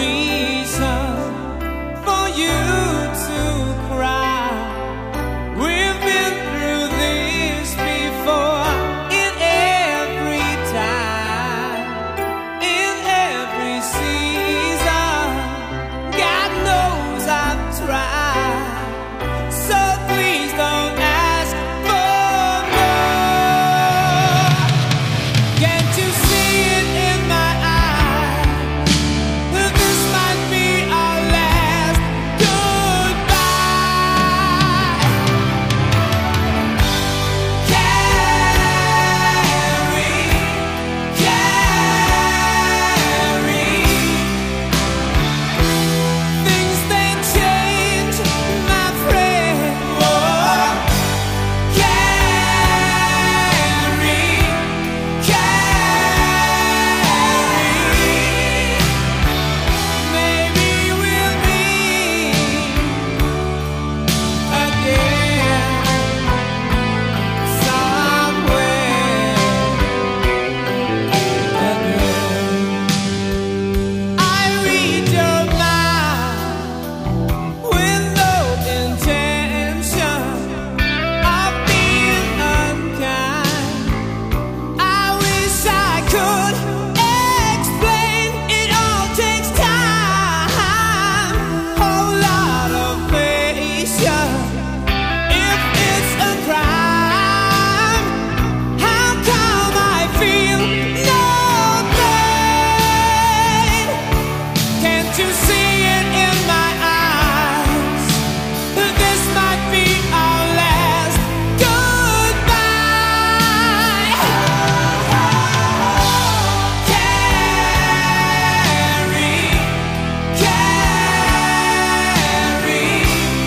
reason for you to cry. We've been through this before, in every time, in every season. God knows I've tried, so please don't ask for more. Can't you see it in my eyes? That this might be our last goodbye. Carry, things they change, my friend. Oh, carry, maybe we'll meet again somewhere again. I read your mind with no intention of being unkind. I wish I could explain. It all takes time, whole lot of patience. If it's a crime, how come I feel no pain? Can't you see it in my eyes? That this might be our last goodbye. Carry,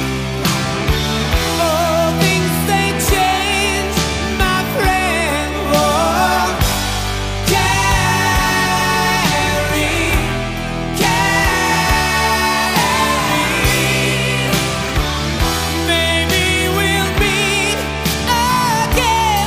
oh, things they change, my friend. Oh, carry, maybe we'll meet again.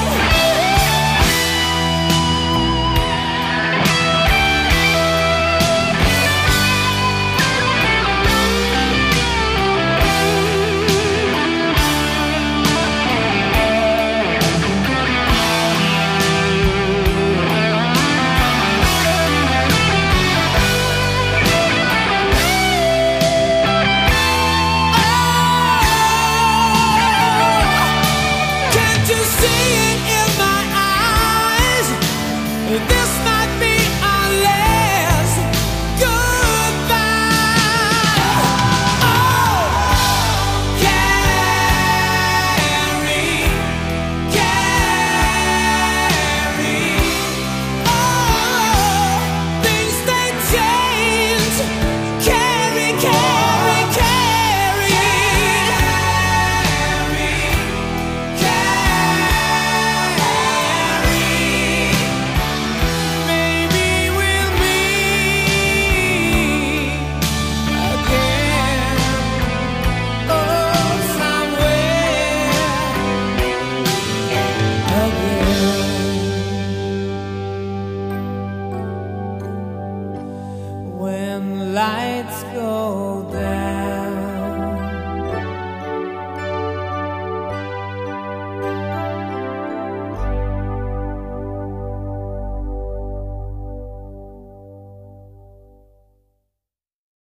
Can't you see it in my eyes? This might be our last goodbye. Oh, carry, oh, things they change. Carry, maybe we'll meet again. Oh, somewhere again. When lights go down.